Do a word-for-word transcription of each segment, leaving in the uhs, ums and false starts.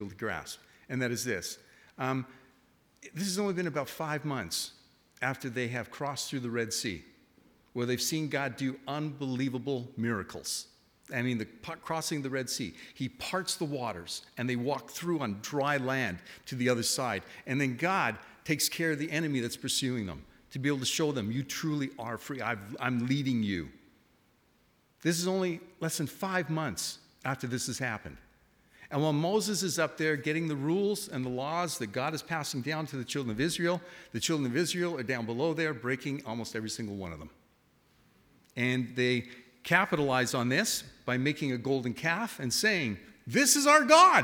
to grasp, and that is this. Um, this has only been about five months after they have crossed through the Red Sea, where they've seen God do unbelievable miracles. I mean, the crossing the Red Sea, he parts the waters, and they walk through on dry land to the other side. And then God takes care of the enemy that's pursuing them to be able to show them, you truly are free. I've, I'm leading you. This is only less than five months after this has happened. And while Moses is up there getting the rules and the laws that God is passing down to the children of Israel, the children of Israel are down below there breaking almost every single one of them. And they capitalize on this by making a golden calf and saying, this is our God.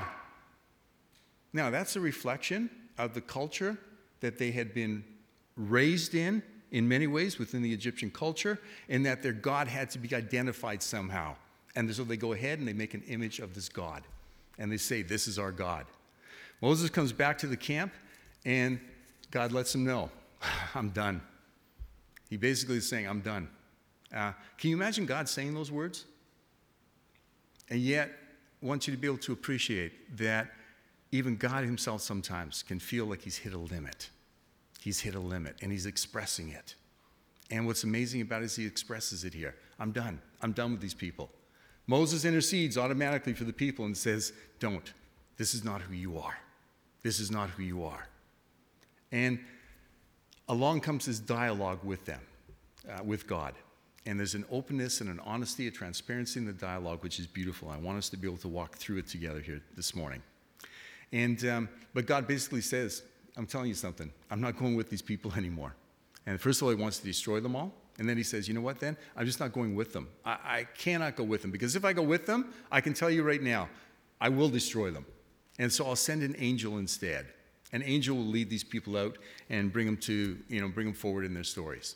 Now, that's a reflection of the culture that they had been raised in, in many ways within the Egyptian culture, and that their God had to be identified somehow. And so they go ahead and they make an image of this God. And they say, this is our God. Moses comes back to the camp, and God lets him know, I'm done. He basically is saying, I'm done. Uh, can you imagine God saying those words? And yet, I want you to be able to appreciate that even God himself sometimes can feel like he's hit a limit. He's hit a limit, and he's expressing it. And what's amazing about it is he expresses it here. I'm done. I'm done with these people. Moses intercedes automatically for the people and says, don't. This is not who you are. This is not who you are. And along comes this dialogue with them, uh, with God. And there's an openness and an honesty, a transparency in the dialogue, which is beautiful. I want us to be able to walk through it together here this morning. And um, but God basically says, I'm telling you something. I'm not going with these people anymore. And first of all, he wants to destroy them all. And then he says, you know what then? I'm just not going with them. I, I cannot go with them. Because if I go with them, I can tell you right now, I will destroy them. And so I'll send an angel instead. An angel will lead these people out and bring them to, you know, bring them forward in their stories.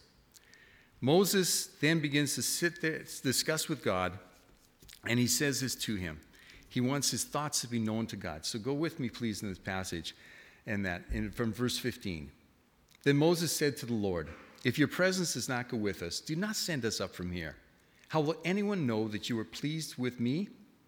Moses then begins to sit there, discuss with God, and he says this to him. He wants his thoughts to be known to God. So go with me, please, in this passage, and that in, from verse fifteen. Then Moses said to the Lord, if your presence does not go with us, do not send us up from here. How will anyone know that you are pleased with me?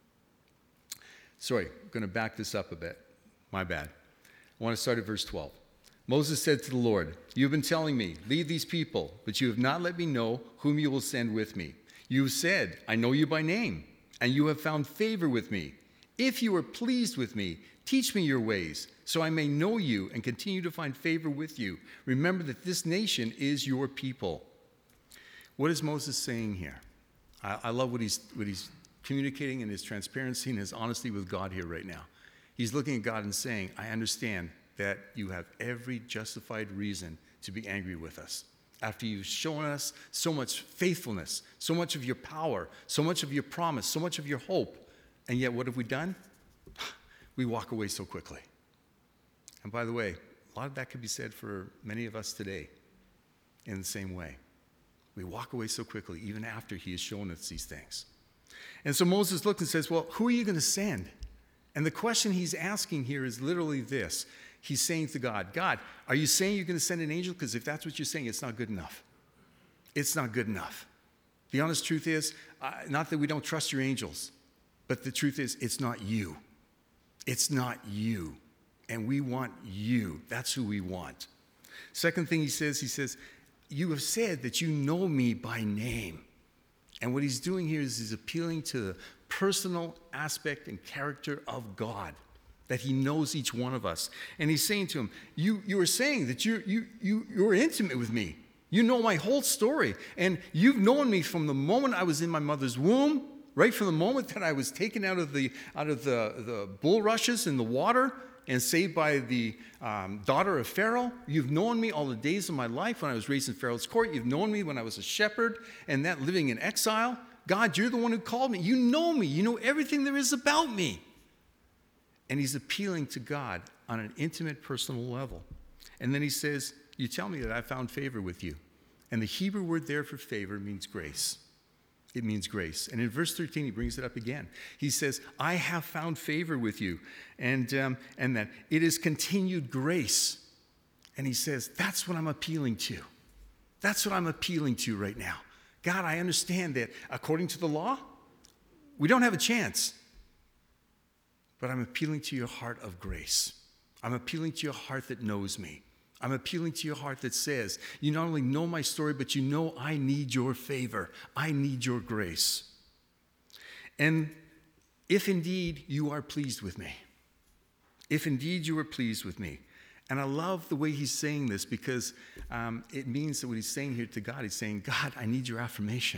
Sorry, I'm going to back this up a bit. My bad. I want to start at verse twelve. Moses said to the Lord, you have been telling me, lead these people, but you have not let me know whom you will send with me. You have said, I know you by name, and you have found favor with me. If you are pleased with me, teach me your ways, so I may know you and continue to find favor with you. Remember that this nation is your people. What is Moses saying here? I, I love what he's, what he's communicating in his transparency and his honesty with God here right now. He's looking at God and saying, I understand that you have every justified reason to be angry with us. After you've shown us so much faithfulness, so much of your power, so much of your promise, so much of your hope, and yet what have we done? We walk away so quickly. And by the way, a lot of that could be said for many of us today in the same way. We walk away so quickly, even after he has shown us these things. And so Moses looks and says, well, who are you going to send? And the question he's asking here is literally this. He's saying to God, God, are you saying you're going to send an angel? Because if that's what you're saying, it's not good enough. It's not good enough. The honest truth is, uh, not that we don't trust your angels, but the truth is, it's not you. It's not you. And we want you. That's who we want. Second thing he says, he says, you have said that you know me by name. And what he's doing here is he's appealing to the personal aspect and character of God, that he knows each one of us. And he's saying to him, you, you are saying that you're, you, you, you're intimate with me. You know my whole story. And you've known me from the moment I was in my mother's womb, right from the moment that I was taken out of the, out of the, the bulrushes in the water and saved by the um, daughter of Pharaoh. You've known me all the days of my life when I was raised in Pharaoh's court. You've known me when I was a shepherd and that living in exile. God, you're the one who called me. You know me. You know everything there is about me. And he's appealing to God on an intimate, personal level. And then he says, you tell me that I found favor with you. And the Hebrew word there for favor means grace. It means grace. And in verse thirteen, he brings it up again. He says, I have found favor with you. And, um, and that it is continued grace. And he says, that's what I'm appealing to. That's what I'm appealing to right now. God, I understand that according to the law, we don't have a chance. but I'm appealing to your heart of grace. I'm appealing to your heart that knows me. I'm appealing to your heart that says, you not only know my story, but you know I need your favor. I need your grace. And if indeed you are pleased with me, if indeed you are pleased with me, and I love the way he's saying this because um, it means that what he's saying here to God, he's saying, God, I need your affirmation.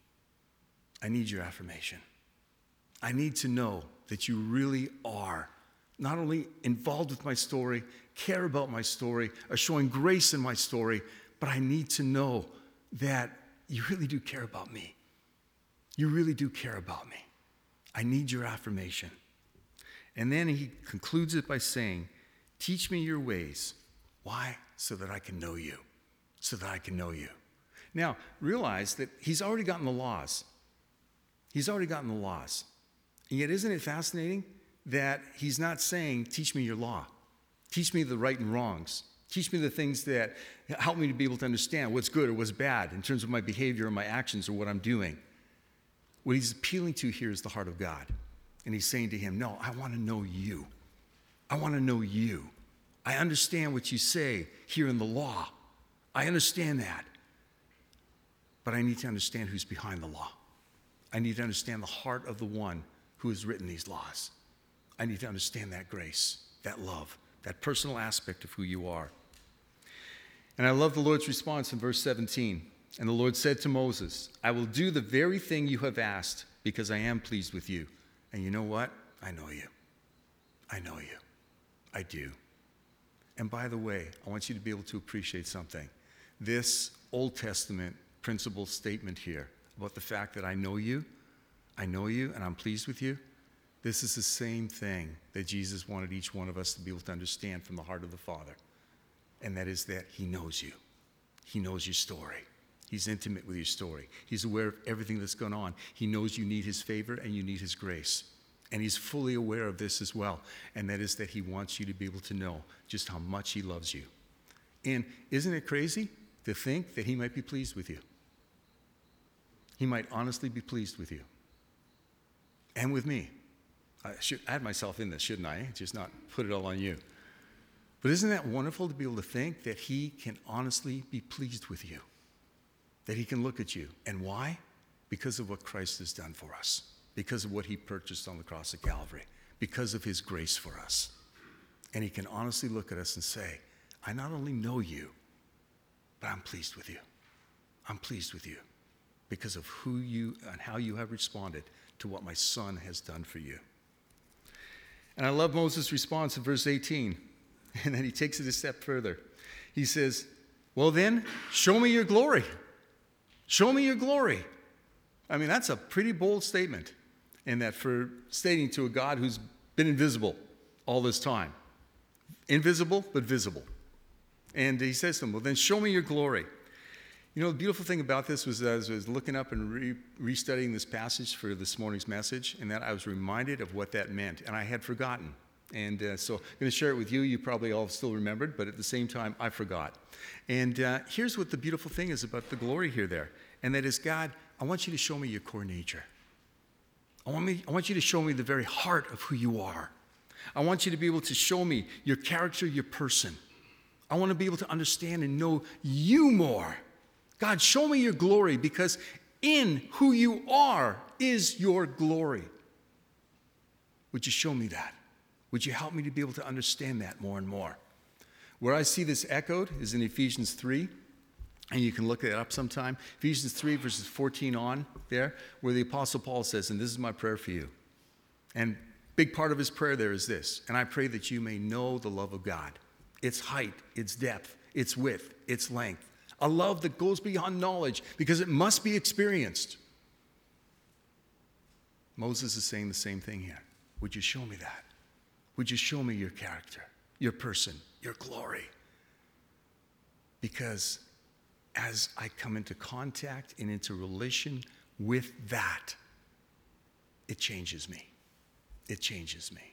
I need your affirmation. I need to know that you really are not only involved with my story, care about my story, are showing grace in my story, but I need to know that you really do care about me. You really do care about me. I need your affirmation. And then he concludes it by saying, teach me your ways. Why? So that I can know you. So that I can know you. Now, realize that he's already gotten the laws. He's already gotten the laws. And yet, isn't it fascinating that he's not saying, teach me your law. Teach me the right and wrongs. Teach me the things that help me to be able to understand what's good or what's bad in terms of my behavior or my actions or what I'm doing. What he's appealing to here is the heart of God. And he's saying to him, no, I want to know you. I want to know you. I understand what you say here in the law. I understand that. But I need to understand who's behind the law. I need to understand the heart of the one who has written these laws. I need to understand that grace, that love, that personal aspect of who you are. And I love the Lord's response in verse seventeen. And the Lord said to Moses, I will do the very thing you have asked because I am pleased with you. And you know what? I know you. I know you. I do. And by the way, I want you to be able to appreciate something. This Old Testament principle statement here about the fact that I know you, I know you, and I'm pleased with you, this is the same thing that Jesus wanted each one of us to be able to understand from the heart of the Father. And that is that he knows you. He knows your story. He's intimate with your story. He's aware of everything that's going on. He knows you need his favor and you need his grace. And he's fully aware of this as well. And that is that he wants you to be able to know just how much he loves you. And isn't it crazy to think that he might be pleased with you? He might honestly be pleased with you. And with me. I should add myself in this, shouldn't I? Just not put it all on you. But isn't that wonderful to be able to think that he can honestly be pleased with you? That he can look at you. And why? Because of what Christ has done for us. Because of what he purchased on the cross of Calvary. Because of his grace for us. And he can honestly look at us and say, I not only know you, but I'm pleased with you. I'm pleased with you. Because of who you and how you have responded to what my son has done for you. And I love Moses' response in verse eighteen. And then he takes it a step further. He says, well then, show me your glory. Show me your glory. I mean, that's a pretty bold statement. And that for stating to a God who's been invisible all this time. Invisible, but visible. And he says to him, well then show me your glory. You know, the beautiful thing about this was as I was looking up and re- restudying this passage for this morning's message, and that I was reminded of what that meant, and I had forgotten. And uh, so I'm going to share it with you. You probably all still remembered, but at the same time, I forgot. And uh, here's what the beautiful thing is about the glory here there, and that is, God, I want you to show me your core nature. I want, me, I want you to show me the very heart of who you are. I want you to be able to show me your character, your person. I want to be able to understand and know you more. God, show me your glory, because in who you are is your glory. Would you show me that? Would you help me to be able to understand that more and more? Where I see this echoed is in Ephesians three, and you can look it up sometime. Ephesians three, verses fourteen on there, where the Apostle Paul says, and this is my prayer for you. And big part of his prayer there is this, and I pray that you may know the love of God, its height, its depth, its width, its length. A love that goes beyond knowledge, because it must be experienced. Moses is saying the same thing here. Would you show me that? Would you show me your character, your person, your glory? Because as I come into contact and into relation with that, it changes me. It changes me.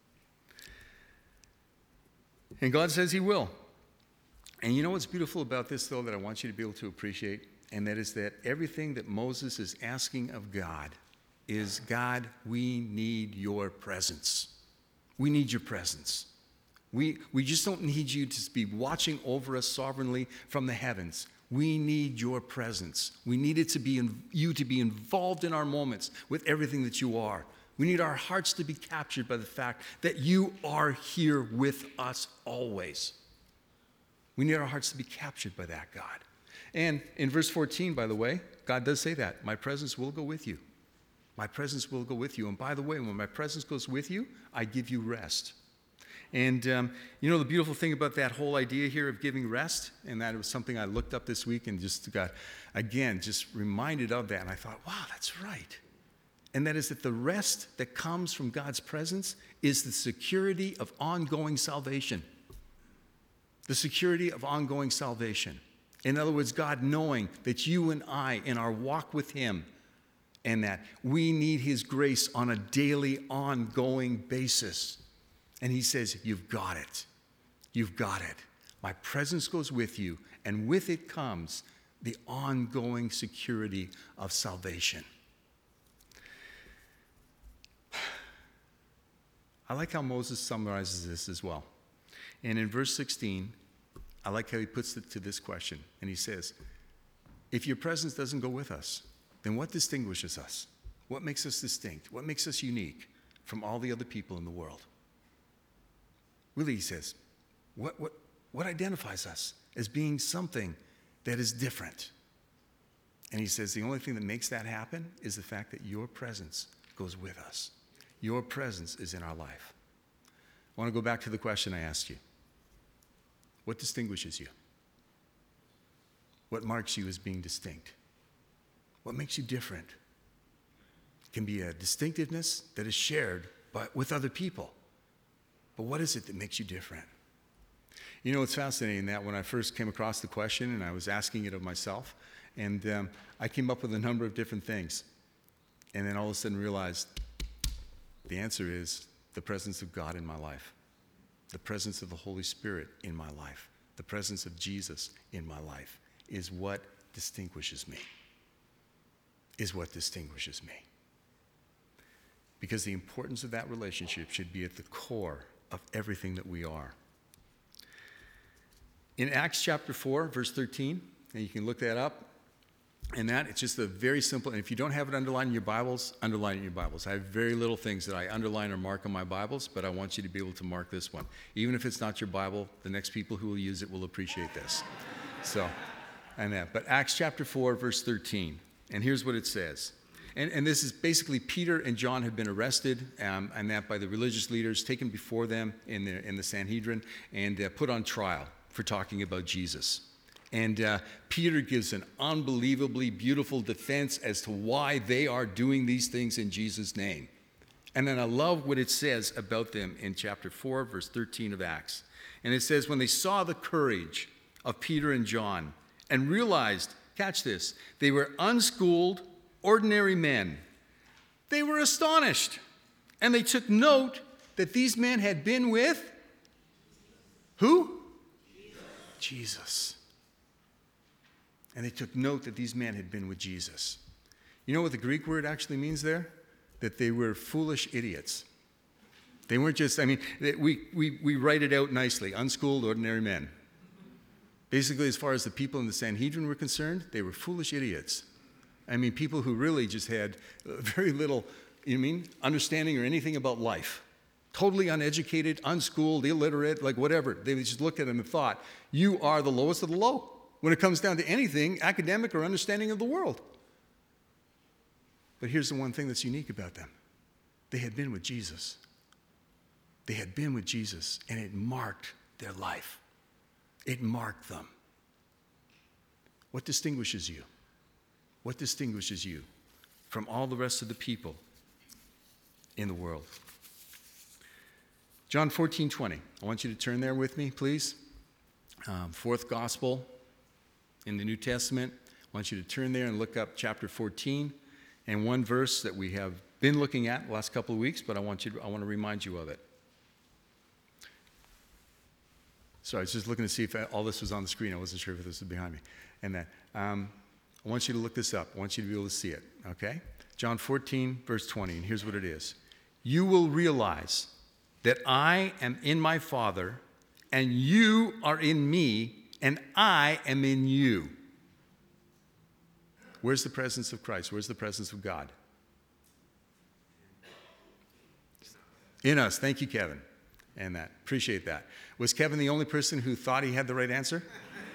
And God says he will. And you know what's beautiful about this, though, that I want you to be able to appreciate? And that is that everything that Moses is asking of God is, God, we need your presence. We need your presence. We, we just don't need you to be watching over us sovereignly from the heavens. We need your presence. We need it to be in, you to be involved in our moments with everything that you are. We need our hearts to be captured by the fact that you are here with us always. We need our hearts to be captured by that, God. And in verse fourteen, by the way, God does say that. My presence will go with you. My presence will go with you. And by the way, when my presence goes with you, I give you rest. And um, you know the beautiful thing about that whole idea here of giving rest, and that was something I looked up this week and just got, again, just reminded of that. And I thought, wow, that's right. And that is that the rest that comes from God's presence is the security of ongoing salvation. The security of ongoing salvation. In other words, God knowing that you and I, in our walk with him, and that we need his grace on a daily, ongoing basis. And he says, you've got it. You've got it. My presence goes with you, and with it comes the ongoing security of salvation. I like how Moses summarizes this as well. And in verse sixteen, I like how he puts it to this question. And he says, if your presence doesn't go with us, then what distinguishes us? What makes us distinct? What makes us unique from all the other people in the world? Really, he says, what, what, what identifies us as being something that is different? And he says the only thing that makes that happen is the fact that your presence goes with us. Your presence is in our life. I want to go back to the question I asked you. What distinguishes you? What marks you as being distinct? What makes you different? It can be a distinctiveness that is shared by, with other people. But what is it that makes you different? You know, it's fascinating that when I first came across the question and I was asking it of myself, and um, I came up with a number of different things. And then all of a sudden realized the answer is the presence of God in my life. The presence of the Holy Spirit in my life, the presence of Jesus in my life is what distinguishes me, is what distinguishes me. Because the importance of that relationship should be at the core of everything that we are. In Acts chapter four, verse thirteen, and you can look that up, and that, it's just a very simple, and if you don't have it underlined in your Bibles, underline it in your Bibles. I have very little things that I underline or mark on my Bibles, but I want you to be able to mark this one. Even if it's not your Bible, the next people who will use it will appreciate this. So, and that. But Acts chapter four, verse thirteen, and here's what it says. And, and this is basically Peter and John have been arrested, um, and that by the religious leaders, taken before them in the, in the Sanhedrin, and uh, put on trial for talking about Jesus. And uh, Peter gives an unbelievably beautiful defense as to why they are doing these things in Jesus' name. And then I love what it says about them in chapter four, verse thirteen of Acts. And it says, when they saw the courage of Peter and John and realized, catch this, they were unschooled, ordinary men, they were astonished. And they took note that these men had been with who? Jesus. Jesus. And they took note that these men had been with Jesus. You know what the Greek word actually means there? That they were foolish idiots. They weren't just, I mean, we, we, we write it out nicely, unschooled, ordinary men. Basically, as far as the people in the Sanhedrin were concerned, they were foolish idiots. I mean, people who really just had very little, you know what I mean, understanding or anything about life. Totally uneducated, unschooled, illiterate, like whatever. They just looked at them and thought, you are the lowest of the low when it comes down to anything academic or understanding of the world. But here's the one thing that's unique about them. They had been with Jesus. They had been with Jesus, and it marked their life. It marked them. What distinguishes you? What distinguishes you from all the rest of the people in the world? John fourteen twenty. I want you to turn there with me, please. Um, fourth gospel in the New Testament. I want you to turn there and look up chapter fourteen, and one verse that we have been looking at the last couple of weeks, but I want you to, I want to remind you of it. So I was just looking to see if all this was on the screen. I wasn't sure if this was behind me. And that um, I want you to look this up. I want you to be able to see it. Okay? John fourteen, verse twenty, and here's what it is. You will realize that I am in my Father, and you are in me, and I am in you. Where's the presence of Christ? Where's the presence of God? In us. Thank you, Kevin. And that. Appreciate that. Was Kevin the only person who thought he had the right answer?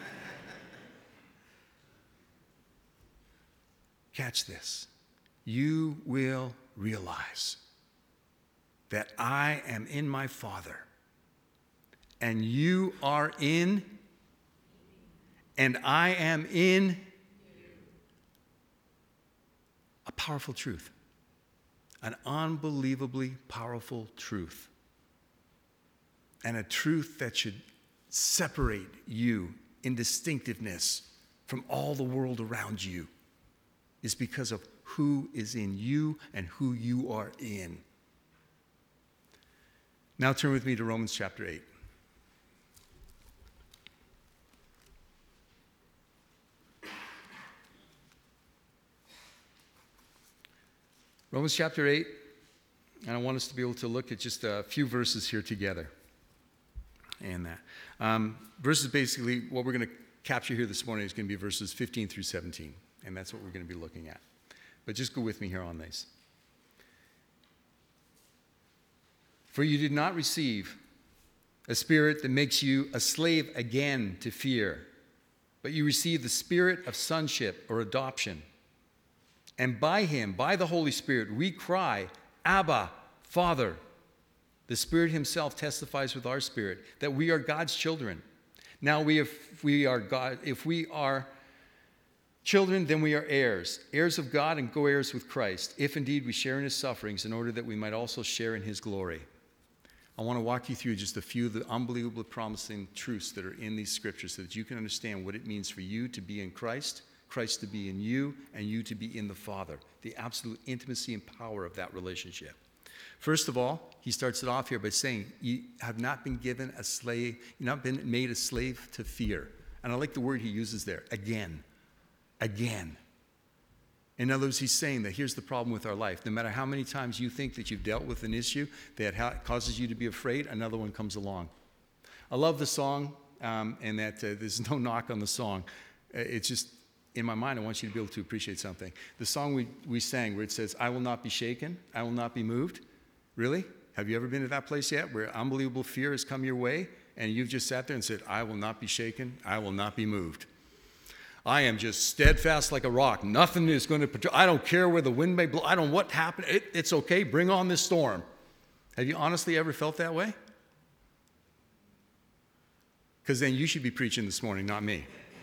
Catch this. You will realize that I am in my Father, and you are in, and I am in. A powerful truth. An unbelievably powerful truth. And a truth that should separate you in distinctiveness from all the world around you is because of who is in you and who you are in. Now turn with me to Romans chapter eight. Romans chapter eight, and I want us to be able to look at just a few verses here together. And that. Um, verses basically, what we're going to capture here this morning is going to be verses fifteen through seventeen, and that's what we're going to be looking at. But just go with me here on these. For you did not receive a spirit that makes you a slave again to fear, but you received the spirit of sonship or adoption. And by him, by the Holy Spirit, we cry, Abba, Father. The Spirit himself testifies with our spirit that we are God's children. Now, we if we are God, if we are children, then we are heirs, heirs of God and co-heirs with Christ, if indeed we share in his sufferings, in order that we might also share in his glory. I want to walk you through just a few of the unbelievably promising truths that are in these scriptures so that you can understand what it means for you to be in Christ, Christ to be in you, and you to be in the Father, the absolute intimacy and power of that relationship. First of all, he starts it off here by saying, you have not been given a slave, you've not been made a slave to fear. And I like the word he uses there, again, again. In other words, he's saying that here's the problem with our life. No matter how many times you think that you've dealt with an issue that ha- causes you to be afraid, another one comes along. I love the song, um, and that uh, there's no knock on the song. Uh, it's just, in my mind, I want you to be able to appreciate something. The song we, we sang where it says, I will not be shaken, I will not be moved. Really? Have you ever been to that place yet where unbelievable fear has come your way and you've just sat there and said, I will not be shaken, I will not be moved. I am just steadfast like a rock. Nothing is going to, I don't care where the wind may blow. I don't know what happened. It, it's okay. Bring on this storm. Have you honestly ever felt that way? Because then you should be preaching this morning, not me.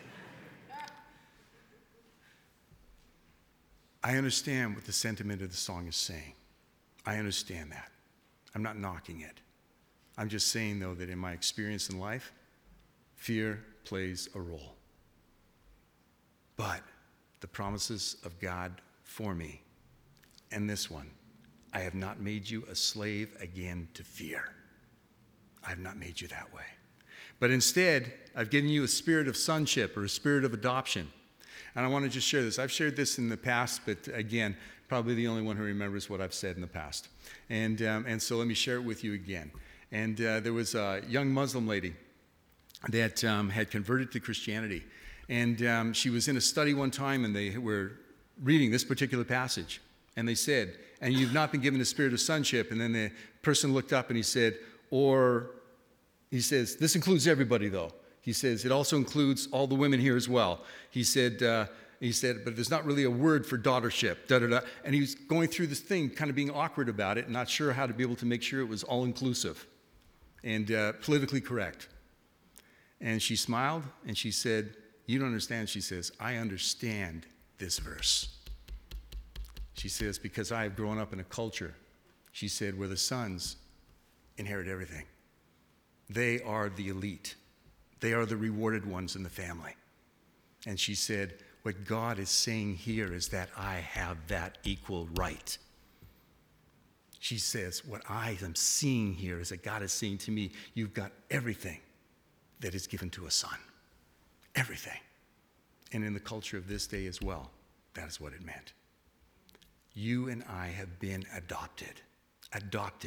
I understand what the sentiment of the song is saying. I understand that. I'm not knocking it. I'm just saying, though, that in my experience in life, fear plays a role. But the promises of God for me, and this one, I have not made you a slave again to fear. I have not made you that way. But instead, I've given you a spirit of sonship or a spirit of adoption. And I want to just share this. I've shared this in the past, but again, probably the only one who remembers what I've said in the past. And, um, and so let me share it with you again. And uh, there was a young Muslim lady that um, had converted to Christianity. And um, she was in a study one time, and they were reading this particular passage. And they said, and you've not been given the spirit of sonship. And then the person looked up and he said, or, he says, this includes everybody, though. He says, it also includes all the women here as well. He said, uh, he said, but there's not really a word for daughtership, da da da. And he was going through this thing, kind of being awkward about it, not sure how to be able to make sure it was all-inclusive and uh, politically correct. And she smiled, and she said, you don't understand, she says, I understand this verse. She says, because I have grown up in a culture, she said, where the sons inherit everything. They are the elite. They are the rewarded ones in the family. And she said, what God is saying here is that I have that equal right. She says, what I am seeing here is that God is saying to me, you've got everything that is given to a son. Everything. And in the culture of this day as well, that is what it meant. You and I have been adopted. Adopted.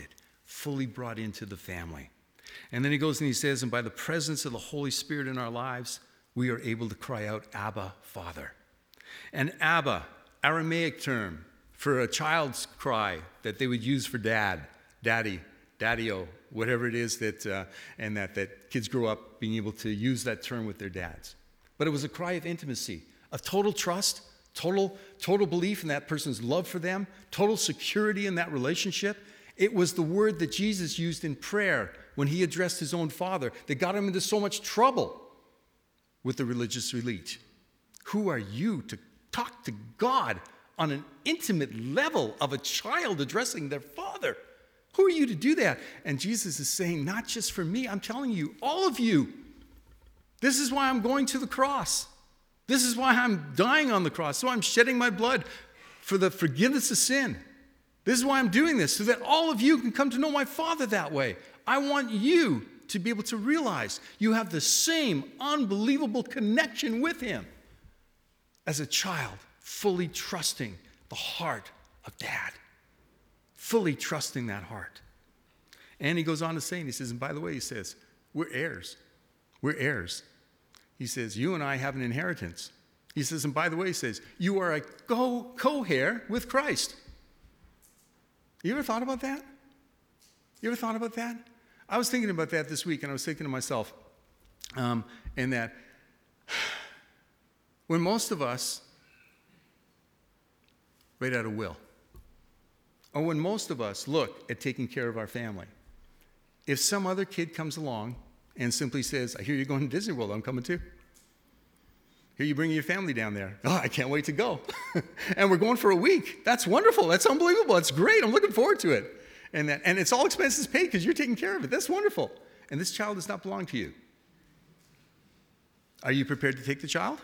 fully brought into the family. And then he goes and he says, and by the presence of the Holy Spirit in our lives, we are able to cry out, Abba, Father. And Abba, Aramaic term for a child's cry that they would use for dad, daddy, daddy-o, whatever it is that, uh, and that, that kids grow up being able to use that term with their dads. But it was a cry of intimacy, of total trust, total, total belief in that person's love for them, total security in that relationship. It was the word that Jesus used in prayer when he addressed his own father that got him into so much trouble with the religious elite. Who are you to talk to God on an intimate level of a child addressing their father? Who are you to do that? And Jesus is saying, not just for me, I'm telling you, all of you. This is why I'm going to the cross. This is why I'm dying on the cross. So I'm shedding my blood for the forgiveness of sin. This is why I'm doing this, so that all of you can come to know my Father that way. I want you to be able to realize you have the same unbelievable connection with him as a child, fully trusting the heart of dad. Fully trusting that heart. And he goes on to say, and he says, and by the way, he says, we're heirs. We're heirs. He says, you and I have an inheritance. He says, and by the way, he says, you are a co- co-heir with Christ. You ever thought about that? You ever thought about that? I was thinking about that this week, and I was thinking to myself, um, and that when most of us write out a will, or when most of us look at taking care of our family, if some other kid comes along and simply says, I hear you're going to Disney World, I'm coming too. Here you bring your family down there. Oh, I can't wait to go. And we're going for a week. That's wonderful. That's unbelievable. That's great. I'm looking forward to it. And, that, and it's all expenses paid because you're taking care of it. That's wonderful. And this child does not belong to you. Are you prepared to take the child?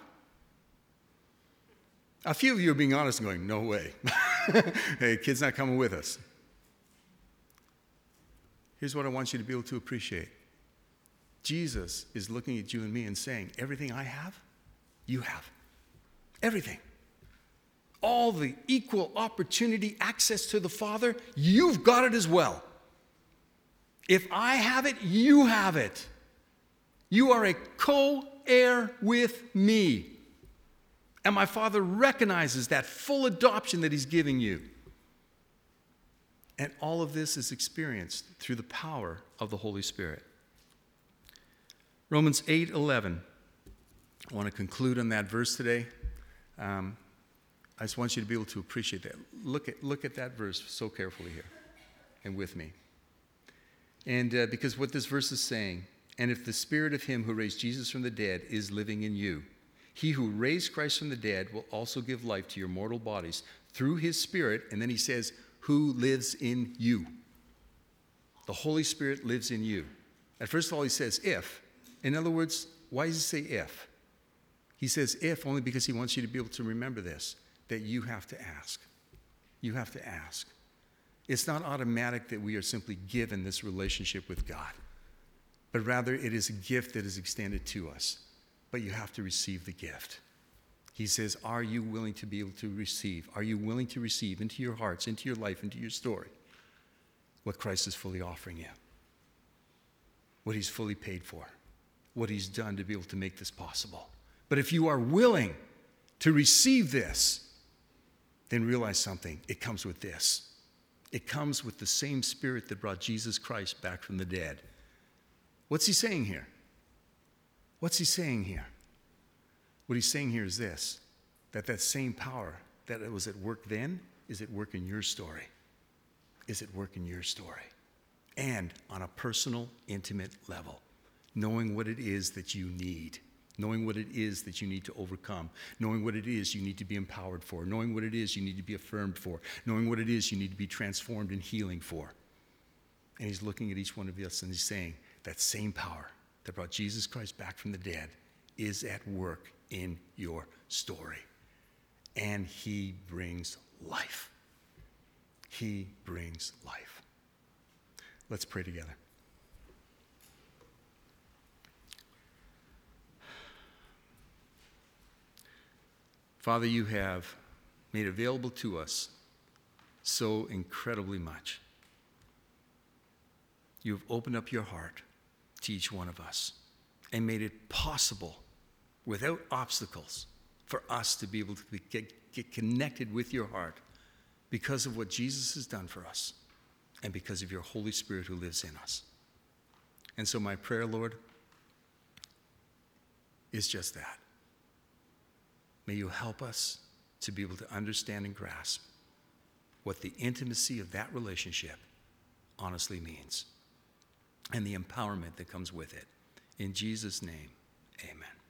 A few of you are being honest and going, no way. Hey, kid's not coming with us. Here's what I want you to be able to appreciate. Jesus is looking at you and me and saying, everything I have, you have. Everything. All the equal opportunity, access to the Father, you've got it as well. If I have it, you have it. You are a co-heir with me. And my Father recognizes that full adoption that he's giving you. And all of this is experienced through the power of the Holy Spirit. Romans eight eleven. I want to conclude on that verse today. Um, I just want you to be able to appreciate that. Look at, look at that verse so carefully here and with me. And uh, because what this verse is saying, and if the spirit of him who raised Jesus from the dead is living in you, he who raised Christ from the dead will also give life to your mortal bodies through his Spirit. And then he says, who lives in you. The Holy Spirit lives in you. And first of all, he says, if. In other words, why does he say if? He says if only because he wants you to be able to remember this, that you have to ask. You have to ask. It's not automatic that we are simply given this relationship with God, but rather it is a gift that is extended to us. But you have to receive the gift. He says, are you willing to be able to receive? Are you willing to receive into your hearts, into your life, into your story, what Christ is fully offering you? What he's fully paid for? What he's done to be able to make this possible? But if you are willing to receive this, then realize something. It comes with this. It comes with the same Spirit that brought Jesus Christ back from the dead. What's he saying here? What's he saying here? What he's saying here is this, that that same power that was at work then is at work in your story. Is at work in your story. And on a personal, intimate level, knowing what it is that you need, knowing what it is that you need to overcome, knowing what it is you need to be empowered for, knowing what it is you need to be affirmed for, knowing what it is you need to be transformed and healing for. And he's looking at each one of us and he's saying, that same power that brought Jesus Christ back from the dead is at work in your story. And he brings life. He brings life. Let's pray together. Father, you have made available to us so incredibly much. you've opened up your heart to each one of us and made it possible, without obstacles, for us to be able to get, get connected with your heart because of what Jesus has done for us and because of your Holy Spirit who lives in us. And so my prayer, Lord, is just that. May you help us to be able to understand and grasp what the intimacy of that relationship honestly means and the empowerment that comes with it. In Jesus' name, amen.